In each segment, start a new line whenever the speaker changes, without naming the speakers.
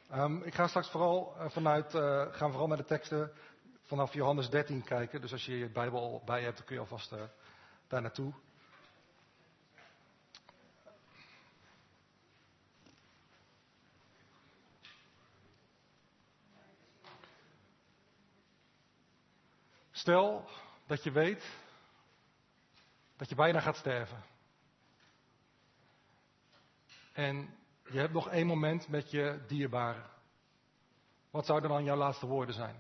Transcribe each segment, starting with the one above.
Ik ga straks gaan vooral naar de teksten vanaf Johannes 13 kijken. Dus als je je Bijbel al bij hebt, dan kun je alvast daar naartoe. Stel dat je weet dat je bijna gaat sterven. En je hebt nog 1 moment met je dierbare. Wat zouden dan jouw laatste woorden zijn?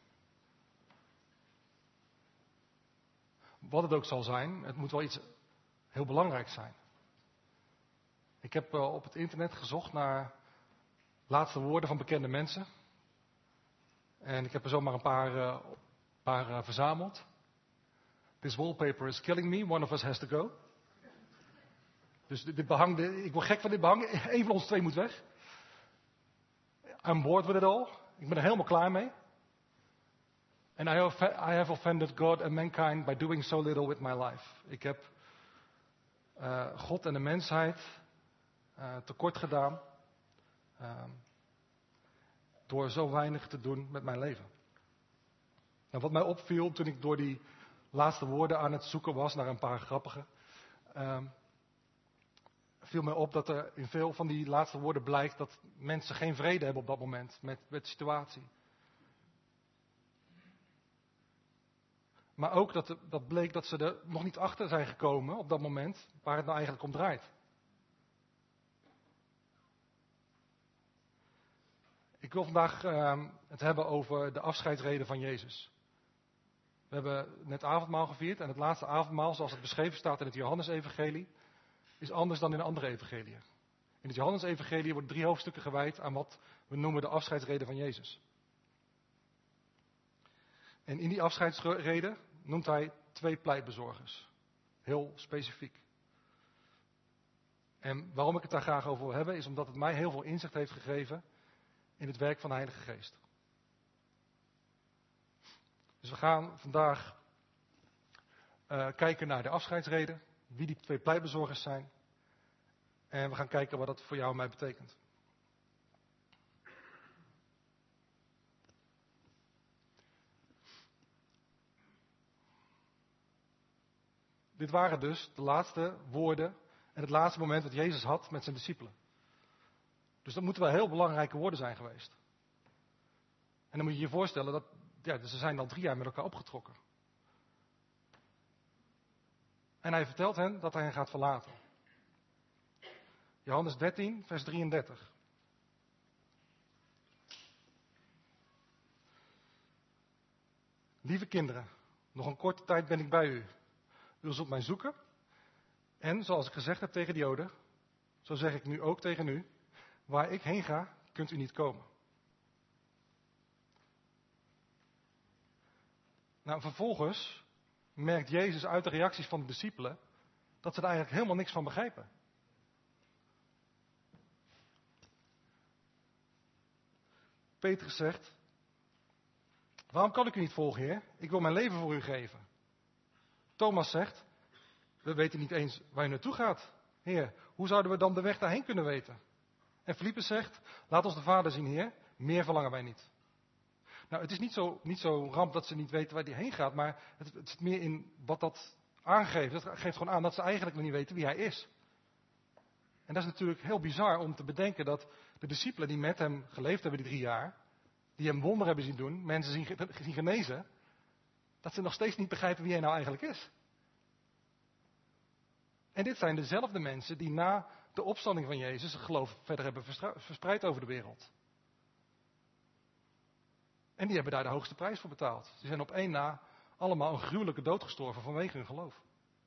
Wat het ook zal zijn, het moet wel iets heel belangrijks zijn. Ik heb op het internet gezocht naar laatste woorden van bekende mensen. En ik heb er zomaar een paar verzameld. This wallpaper is killing me, one of us has to go. Dus dit behang, ik word gek van dit behang. Eén van ons 2 moet weg. I'm bored with it all. Ik ben er helemaal klaar mee. And I have offended God and mankind by doing so little with my life. Ik heb God en de mensheid tekort gedaan. Door zo weinig te doen met mijn leven. Nou, wat mij opviel toen ik door die laatste woorden aan het zoeken was naar een paar grappige. Viel mij op dat er in veel van die laatste woorden blijkt dat mensen geen vrede hebben op dat moment met de situatie. Maar ook dat bleek dat ze er nog niet achter zijn gekomen op dat moment waar het nou eigenlijk om draait. Ik wil vandaag het hebben over de afscheidsreden van Jezus. We hebben net avondmaal gevierd en het laatste avondmaal, zoals het beschreven staat in het Johannesevangelie, is anders dan in de andere evangeliën. In het Johannesevangelie worden 3 hoofdstukken gewijd aan wat we noemen de afscheidsreden van Jezus. En in die afscheidsreden noemt hij 2 pleitbezorgers. Heel specifiek. En waarom ik het daar graag over wil hebben, is omdat het mij heel veel inzicht heeft gegeven in het werk van de Heilige Geest. Dus we gaan vandaag kijken naar de afscheidsreden, wie die 2 pleitbezorgers zijn. En we gaan kijken wat dat voor jou en mij betekent. Dit waren dus de laatste woorden en het laatste moment dat Jezus had met zijn discipelen. Dus dat moeten wel heel belangrijke woorden zijn geweest. En dan moet je je voorstellen dat ze zijn al 3 jaar met elkaar opgetrokken. En hij vertelt hen dat hij hen gaat verlaten. Johannes 13, vers 33. Lieve kinderen, nog een korte tijd ben ik bij u. U zult mij zoeken. En zoals ik gezegd heb tegen de Joden, zo zeg ik nu ook tegen u. Waar ik heen ga, kunt u niet komen. Nou, vervolgens merkt Jezus uit de reacties van de discipelen dat ze er eigenlijk helemaal niks van begrijpen. Petrus zegt, waarom kan ik u niet volgen, Heer? Ik wil mijn leven voor u geven. Thomas zegt, we weten niet eens waar u naartoe gaat. Heer, hoe zouden we dan de weg daarheen kunnen weten? En Filippus zegt, laat ons de Vader zien, Heer. Meer verlangen wij niet. Nou, het is niet zo ramp dat ze niet weten waar hij heen gaat, maar het zit meer in wat dat aangeeft. Het geeft gewoon aan dat ze eigenlijk nog niet weten wie hij is. En dat is natuurlijk heel bizar om te bedenken dat de discipelen die met hem geleefd hebben die 3 jaar, die hem wonderen hebben zien doen, mensen zien genezen, dat ze nog steeds niet begrijpen wie hij nou eigenlijk is. En dit zijn dezelfde mensen die na de opstanding van Jezus het geloof verder hebben verspreid over de wereld. En die hebben daar de hoogste prijs voor betaald. Ze zijn op 1 na allemaal een gruwelijke dood gestorven vanwege hun geloof.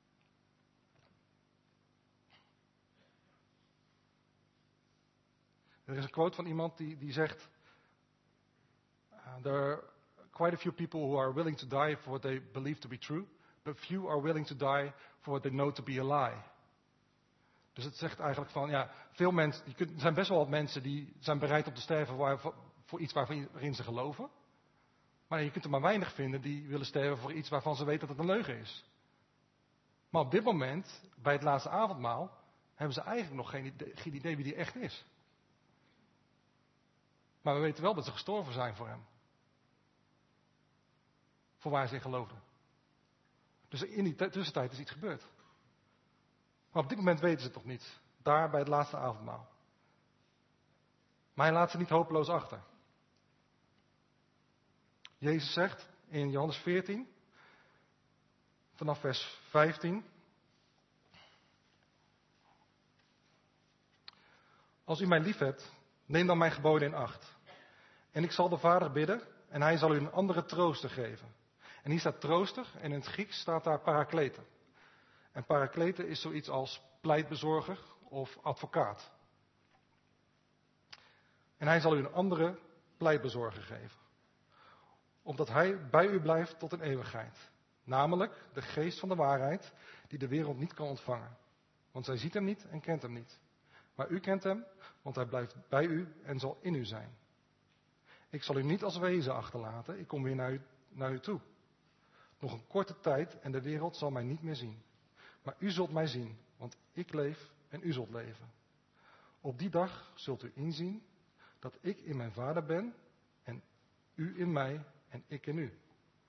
Er is een quote van iemand die zegt, there are quite a few people who are willing to die for what they believe to be true, but few are willing to die for what they know to be a lie. Dus het zegt eigenlijk van, veel mensen, er zijn best wel wat mensen die zijn bereid om te sterven voor iets waarin ze geloven. Maar je kunt er maar weinig vinden die willen sterven voor iets waarvan ze weten dat het een leugen is. Maar op dit moment, bij het laatste avondmaal, hebben ze eigenlijk nog geen idee wie die echt is. Maar we weten wel dat ze gestorven zijn voor hem. Voor waar ze in geloofden. Dus in die tussentijd is iets gebeurd. Maar op dit moment weten ze het nog niet. Daar bij het laatste avondmaal. Maar hij laat ze niet hopeloos achter. Jezus zegt in Johannes 14, vanaf vers 15. Als u mij liefhebt, neem dan mijn geboden in acht. En ik zal de Vader bidden en hij zal u een andere trooster geven. En hier staat trooster en in het Grieks staat daar paraklete. En paraklete is zoiets als pleitbezorger of advocaat. En hij zal u een andere pleitbezorger geven. Opdat hij bij u blijft tot een eeuwigheid. Namelijk de geest van de waarheid die de wereld niet kan ontvangen. Want zij ziet hem niet en kent hem niet. Maar u kent hem, want hij blijft bij u en zal in u zijn. Ik zal u niet als wezen achterlaten, ik kom weer naar u toe. Nog een korte tijd en de wereld zal mij niet meer zien. Maar u zult mij zien, want ik leef en u zult leven. Op die dag zult u inzien dat ik in mijn Vader ben en u in mij en ik in u.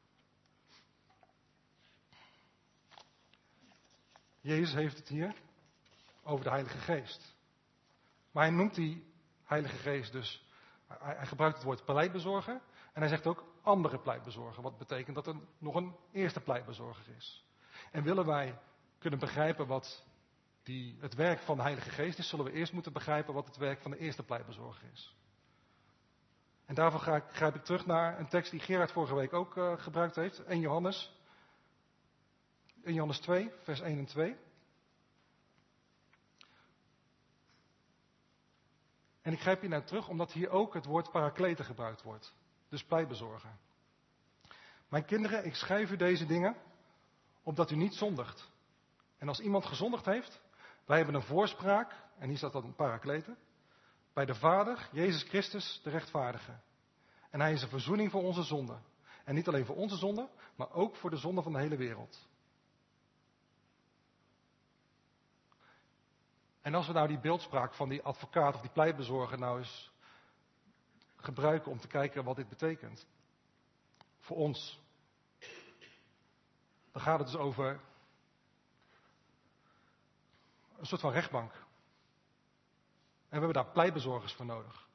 Jezus heeft het hier over de Heilige Geest. Maar hij noemt die Heilige Geest dus, hij gebruikt het woord pleitbezorger en hij zegt ook andere pleitbezorger. Wat betekent dat er nog een eerste pleitbezorger is. En willen wij kunnen begrijpen wat het werk van de Heilige Geest is, zullen we eerst moeten begrijpen wat het werk van de eerste pleitbezorger is. En daarvoor grijp ik terug naar een tekst die Gerard vorige week ook gebruikt heeft. In Johannes 2, vers 1 en 2. En ik grijp hier naar terug omdat hier ook het woord paraklete gebruikt wordt. Dus pleitbezorger. Mijn kinderen, ik schrijf u deze dingen opdat u niet zondigt. En als iemand gezondigd heeft, wij hebben een voorspraak, en hier staat dat een paraklete, bij de Vader, Jezus Christus, de rechtvaardige. En hij is een verzoening voor onze zonden. En niet alleen voor onze zonden, maar ook voor de zonden van de hele wereld. En als we nou die beeldspraak van die advocaat of die pleitbezorger nou eens gebruiken om te kijken wat dit betekent. Voor ons. Dan gaat het dus over een soort van rechtbank. En we hebben daar pleitbezorgers voor nodig.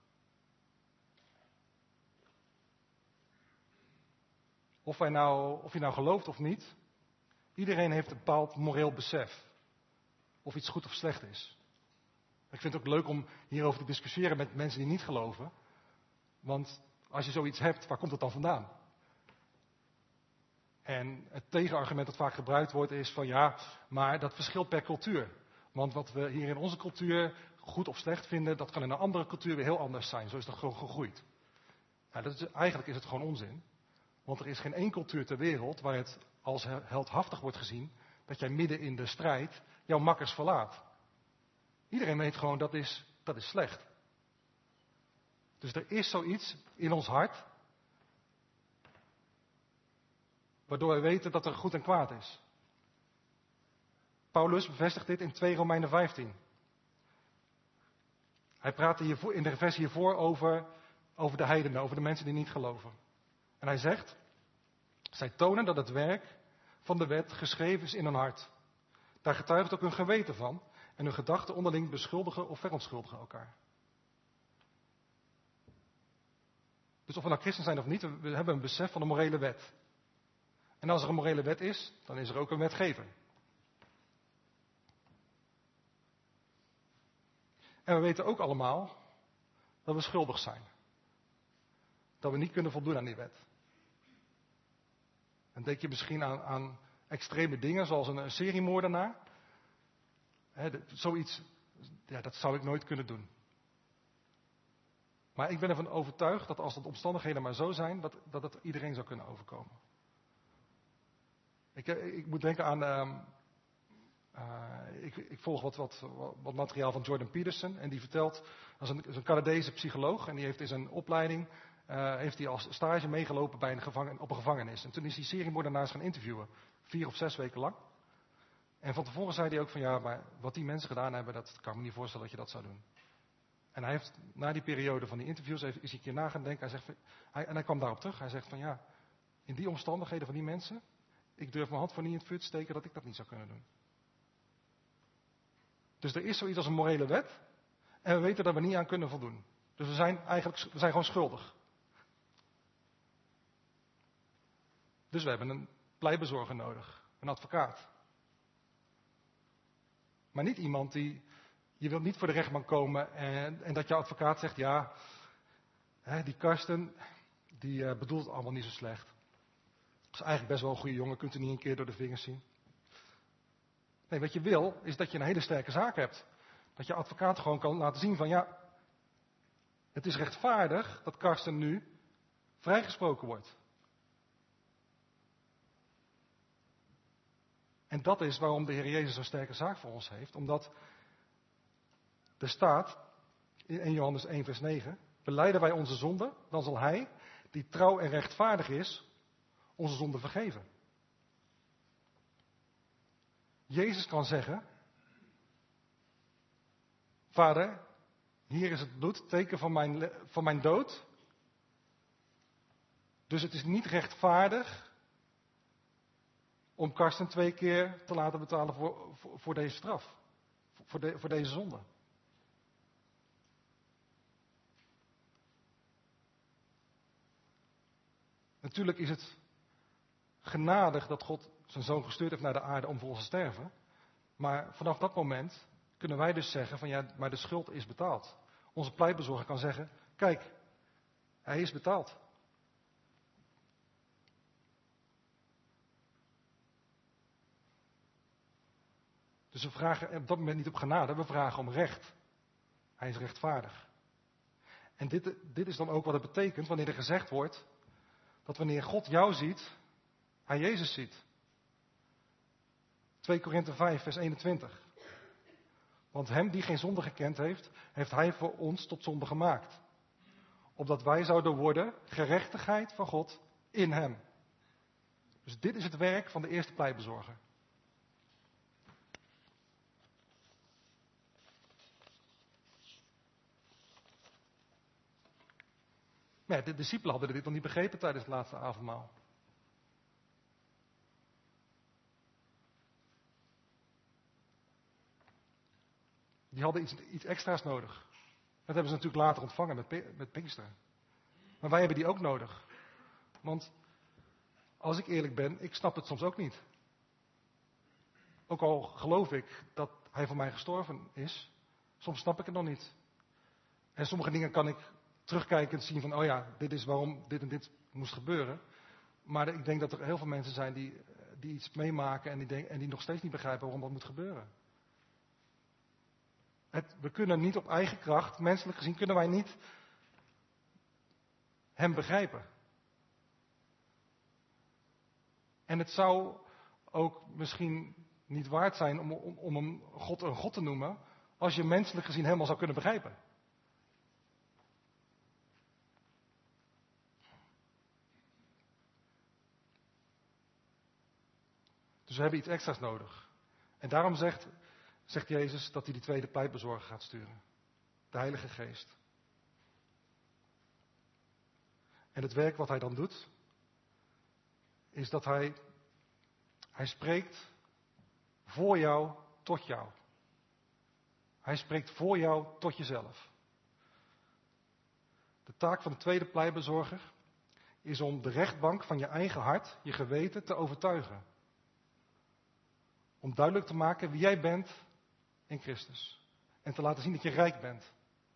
Of je nou gelooft of niet, iedereen heeft een bepaald moreel besef. Of iets goed of slecht is. Ik vind het ook leuk om hierover te discussiëren met mensen die niet geloven. Want als je zoiets hebt, waar komt het dan vandaan? En het tegenargument dat vaak gebruikt wordt is van ja, maar dat verschilt per cultuur. Want wat we hier in onze cultuur goed of slecht vinden, dat kan in een andere cultuur weer heel anders zijn. Zo is dat gewoon gegroeid. Nou, eigenlijk is het gewoon onzin. Want er is geen één cultuur ter wereld waar het als heldhaftig wordt gezien dat jij midden in de strijd jouw makkers verlaat. Iedereen weet gewoon dat is slecht. Dus er is zoiets in ons hart waardoor we weten dat er goed en kwaad is. Paulus bevestigt dit in 2 Romeinen 15. Hij praat in de vers hiervoor over de heidenen, over de mensen die niet geloven. En hij zegt, zij tonen dat het werk van de wet geschreven is in hun hart. Daar getuigt ook hun geweten van en hun gedachten onderling beschuldigen of verontschuldigen elkaar. Dus of we nou christen zijn of niet, we hebben een besef van de morele wet. En als er een morele wet is, dan is er ook een wetgever. En we weten ook allemaal dat we schuldig zijn. Dat we niet kunnen voldoen aan die wet. Dan denk je misschien aan extreme dingen, zoals een seriemoordenaar. Zoiets, ja, dat zou ik nooit kunnen doen. Maar ik ben ervan overtuigd dat als de omstandigheden maar zo zijn, dat het iedereen zou kunnen overkomen. Ik moet denken aan, ik volg wat materiaal van Jordan Peterson. En die vertelt, dat is een Canadese psycholoog. En die heeft in zijn opleiding, heeft hij als stage meegelopen op een gevangenis. En toen is hij seriemoordenaars gaan interviewen. 4 of 6 weken lang. En van tevoren zei hij ook van ja, maar wat die mensen gedaan hebben, dat kan ik me niet voorstellen dat je dat zou doen. En hij heeft, na die periode van die interviews, is hij een keer na gaan denken. Hij kwam daarop terug. Hij zegt van ja, in die omstandigheden van die mensen, ik durf mijn hand voor niet in het vuur te steken dat ik dat niet zou kunnen doen. Dus er is zoiets als een morele wet. En we weten dat we niet aan kunnen voldoen. Dus we zijn gewoon schuldig. Dus we hebben een pleitbezorger nodig. Een advocaat. Maar niet iemand die... Je wilt niet voor de rechtbank komen en dat je advocaat zegt... Ja, die Karsten, die bedoelt het allemaal niet zo slecht. Dat is eigenlijk best wel een goede jongen. Kunt u niet een keer door de vingers zien. Nee, wat je wil, is dat je een hele sterke zaak hebt. Dat je advocaat gewoon kan laten zien van ja... Het is rechtvaardig dat Karsten nu vrijgesproken wordt. En dat is waarom de Heer Jezus zo'n sterke zaak voor ons heeft. Omdat er staat in 1 Johannes 1 vers 9... Belijden wij onze zonde, dan zal Hij, die trouw en rechtvaardig is, onze zonde vergeven. Jezus kan zeggen... Vader, hier is het bloed, teken van mijn dood. Dus het is niet rechtvaardig om Karsten 2 keer te laten betalen voor deze straf. Voor deze zonde. Natuurlijk is het genadig dat God zijn zoon gestuurd heeft naar de aarde om voor ons te sterven. Maar vanaf dat moment kunnen wij dus zeggen van ja, maar de schuld is betaald. Onze pleitbezorger kan zeggen, kijk, hij is betaald. Dus we vragen op dat moment niet op genade, we vragen om recht. Hij is rechtvaardig. En dit is dan ook wat het betekent wanneer er gezegd wordt dat wanneer God jou ziet, hij Jezus ziet. 2 Korinthe 5 vers 21. Want hem die geen zonde gekend heeft, heeft hij voor ons tot zonde gemaakt. Opdat wij zouden worden gerechtigheid van God in hem. Dus dit is het werk van de eerste pleitbezorger. Maar de discipelen hadden dit nog niet begrepen tijdens het laatste avondmaal. Die hadden iets extra's nodig. Dat hebben ze natuurlijk later ontvangen met Pinksteren. Maar wij hebben die ook nodig. Want als ik eerlijk ben, ik snap het soms ook niet. Ook al geloof ik dat hij voor mij gestorven is, soms snap ik het nog niet. En sommige dingen kan ik terugkijkend zien van, oh ja, dit is waarom dit en dit moest gebeuren. Maar ik denk dat er heel veel mensen zijn die iets meemaken en die nog steeds niet begrijpen waarom dat moet gebeuren. We kunnen niet op eigen kracht, menselijk gezien, kunnen wij niet hem begrijpen. En het zou ook misschien niet waard zijn om een God te noemen, als je menselijk gezien helemaal zou kunnen begrijpen. Dus we hebben iets extra's nodig. En daarom zegt Jezus dat hij die tweede pleitbezorger gaat sturen. De Heilige Geest. En het werk wat hij dan doet, is dat hij spreekt voor jou tot jou. Hij spreekt voor jou tot jezelf. De taak van de tweede pleitbezorger is om de rechtbank van je eigen hart, je geweten, te overtuigen. Om duidelijk te maken wie jij bent in Christus. En te laten zien dat je rijk bent.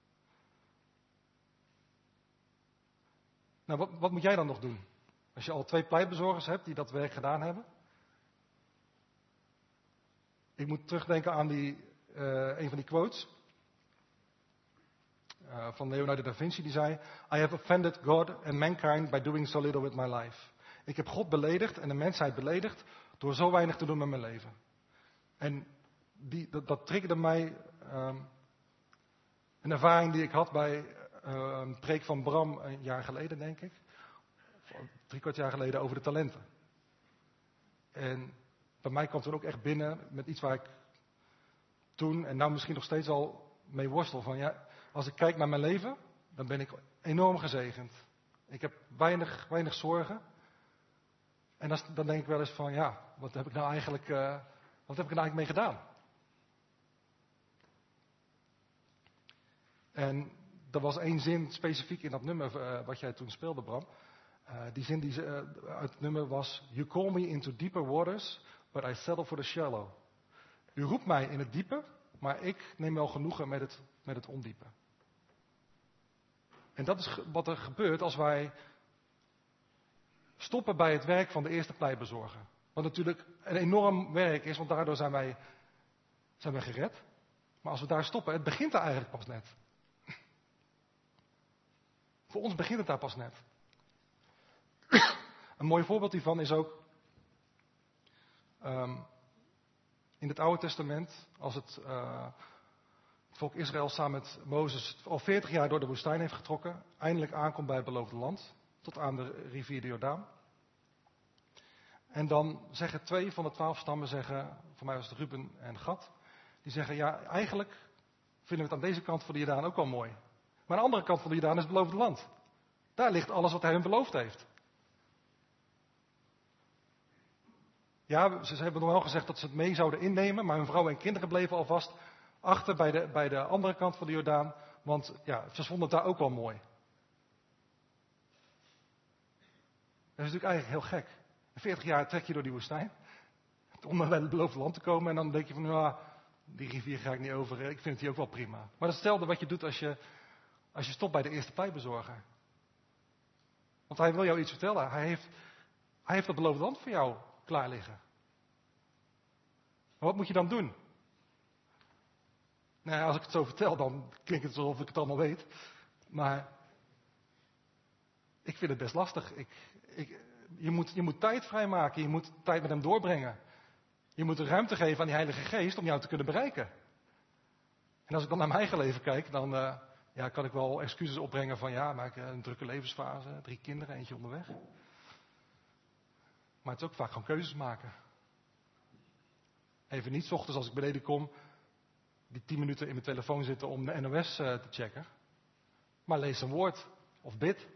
Nou, wat moet jij dan nog doen? Als je al 2 pleitbezorgers hebt die dat werk gedaan hebben. Ik moet terugdenken aan een van die quotes. Van Leonardo da Vinci, die zei: I have offended God and mankind by doing so little with my life. Ik heb God beledigd en de mensheid beledigd door zo weinig te doen met mijn leven. En dat triggerde mij een ervaring die ik had bij een preek van Bram een jaar geleden, denk ik. 3/4 jaar geleden over de talenten. En bij mij kwam toen ook echt binnen met iets waar ik toen en nou misschien nog steeds al mee worstel. Van ja, als ik kijk naar mijn leven, dan ben ik enorm gezegend. Ik heb weinig zorgen. En dan denk ik wel eens van, ja, wat heb ik nou eigenlijk mee gedaan? En er was één zin specifiek in dat nummer wat jij toen speelde, Bram. Die zin uit het nummer was: You call me into deeper waters, but I settle for the shallow. U roept mij in het diepe, maar ik neem wel genoegen met het ondiepe. En dat is wat er gebeurt als wij stoppen bij het werk van de eerste pleitbezorger. Wat natuurlijk een enorm werk is, want daardoor zijn wij gered. Maar als we daar stoppen, het begint daar eigenlijk pas net. Voor ons begint het daar pas net. Een mooi voorbeeld hiervan is ook in het Oude Testament, als het volk Israël samen met Mozes al 40 jaar door de woestijn heeft getrokken, eindelijk aankomt bij het beloofde land, tot aan de rivier de Jordaan. En dan zeggen 2 van de 12 stammen, voor mij was het Ruben en Gad, die zeggen, ja, eigenlijk vinden we het aan deze kant van de Jordaan ook wel mooi. Maar aan de andere kant van de Jordaan is het beloofde land. Daar ligt alles wat hij hun beloofd heeft. Ja, ze hebben nog wel gezegd dat ze het mee zouden innemen, maar hun vrouwen en kinderen bleven alvast achter bij de andere kant van de Jordaan, want ja, ze vonden het daar ook wel mooi. Dat is natuurlijk eigenlijk heel gek. 40 jaar trek je door die woestijn, om naar het beloofde land te komen en dan denk je van, nou, die rivier ga ik niet over, ik vind het hier ook wel prima. Maar dat is hetzelfde wat je doet als je stopt bij de eerste pleitbezorger. Want hij wil jou iets vertellen. Hij heeft dat beloofde land voor jou klaar liggen. Maar wat moet je dan doen? Nou ja, als ik het zo vertel, dan klinkt het alsof ik het allemaal weet. Maar ik vind het best lastig. Je moet tijd vrijmaken. Je moet tijd met hem doorbrengen. Je moet ruimte geven aan die Heilige Geest om jou te kunnen bereiken. En als ik dan naar mijn eigen leven kijk, dan kan ik wel excuses opbrengen van ja, maar ik heb een drukke levensfase, 3 kinderen, eentje onderweg. Maar het is ook vaak gewoon keuzes maken. Even niet 's ochtends als ik beneden kom, die 10 minuten in mijn telefoon zitten om de NOS te checken. Maar lees een woord of bid. Het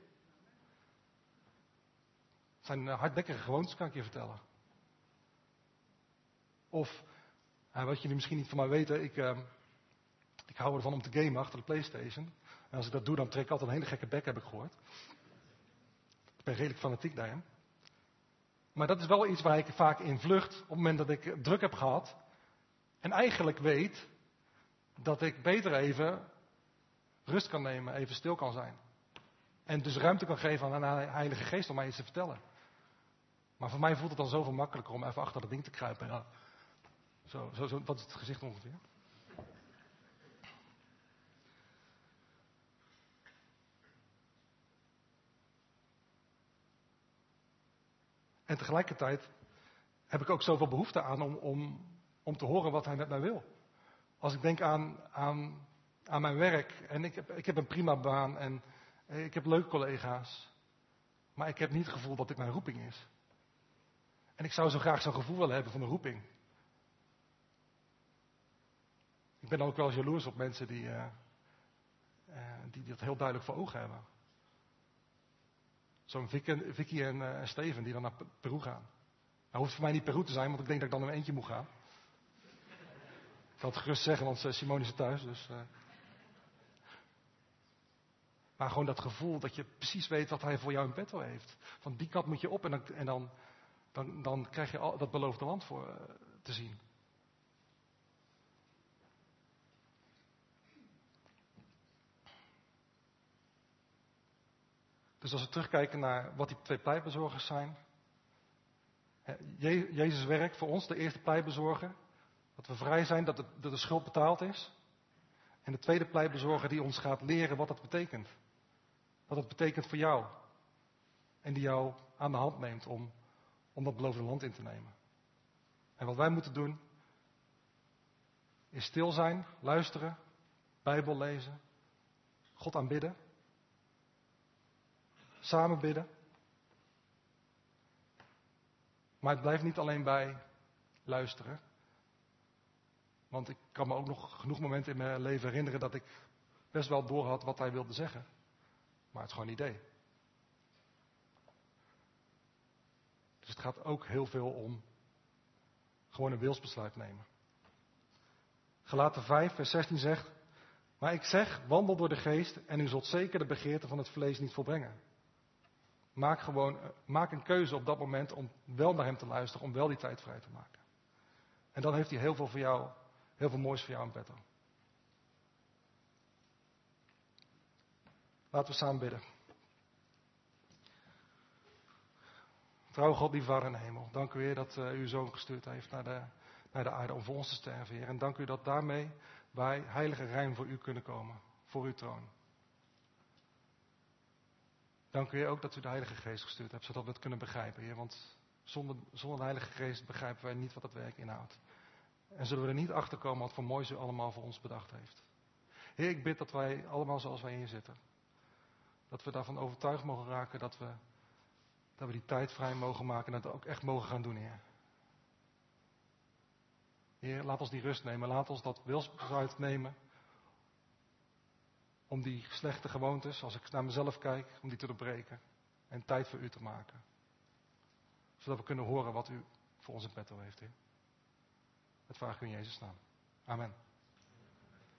zijn hardnekkige gewoontes, kan ik je vertellen. Of, wat jullie misschien niet van mij weten, ik hou ervan om te gamen achter de PlayStation. En als ik dat doe, dan trek ik altijd een hele gekke bek, heb ik gehoord. Ik ben redelijk fanatiek daarin. Maar dat is wel iets waar ik vaak in vlucht op het moment dat ik druk heb gehad. En eigenlijk weet dat ik beter even rust kan nemen, even stil kan zijn. En dus ruimte kan geven aan de Heilige Geest om mij iets te vertellen. Maar voor mij voelt het dan zoveel makkelijker om even achter dat ding te kruipen. Ja. Zo, dat is het gezicht ongeveer. En tegelijkertijd heb ik ook zoveel behoefte aan om te horen wat hij met mij wil. Als ik denk aan mijn werk en ik heb een prima baan en ik heb leuke collega's. Maar ik heb niet het gevoel dat dit mijn roeping is. En ik zou zo graag zo'n gevoel willen hebben van een roeping. Ik ben dan ook wel eens jaloers op mensen die dat heel duidelijk voor ogen hebben. Zo'n Vicky en Steven die dan naar Peru gaan. Nou hoeft voor mij niet Peru te zijn, want ik denk dat ik dan in mijn eentje moet gaan. Ik kan het gerust zeggen, want Simone is er thuis. Dus, Maar gewoon dat gevoel dat je precies weet wat hij voor jou in petto heeft. Van die kant moet je op en dan krijg je dat beloofde land voor te zien. Dus als we terugkijken naar wat die 2 pleitbezorgers zijn. Jezus' werk voor ons, de eerste pleitbezorger. Dat we vrij zijn, dat de schuld betaald is. En de tweede pleitbezorger die ons gaat leren wat dat betekent. Wat dat betekent voor jou. En die jou aan de hand neemt om dat beloofde land in te nemen. En wat wij moeten doen, is stil zijn, luisteren, Bijbel lezen, God aanbidden. Samen bidden. Maar het blijft niet alleen bij luisteren. Want ik kan me ook nog genoeg momenten in mijn leven herinneren dat ik best wel doorhad wat hij wilde zeggen. Maar het gewoon niet deed. Dus het gaat ook heel veel om gewoon een wilsbesluit nemen. Galaten 5 vers 16 zegt: maar ik zeg, wandel door de geest en u zult zeker de begeerte van het vlees niet volbrengen. Maak een keuze op dat moment om wel naar hem te luisteren, om wel die tijd vrij te maken. En dan heeft hij heel veel voor jou, heel veel moois voor jou in petto. Laten we samen bidden. Trouw God, die Vader in de hemel. Dank u, Heer, dat u uw zoon gestuurd heeft naar de aarde om voor ons te sterven, Heer. En dank u dat daarmee wij heilig en rein voor u kunnen komen, voor uw troon. Dank u, Heer, ook dat u de Heilige Geest gestuurd hebt, zodat we het kunnen begrijpen, Heer. Want zonder de Heilige Geest begrijpen wij niet wat het werk inhoudt. En zullen we er niet achter komen wat voor moois u allemaal voor ons bedacht heeft. Heer, ik bid dat wij allemaal zoals wij hier zitten, dat we daarvan overtuigd mogen raken dat we die tijd vrij mogen maken en dat we ook echt mogen gaan doen, Heer. Heer, laat ons die rust nemen, laat ons dat wilsbesluit nemen om die slechte gewoontes, als ik naar mezelf kijk, om die te doorbreken en tijd voor u te maken. Zodat we kunnen horen wat u voor ons in petto heeft, Heer. Dat vraag ik u in Jezus' naam. Amen.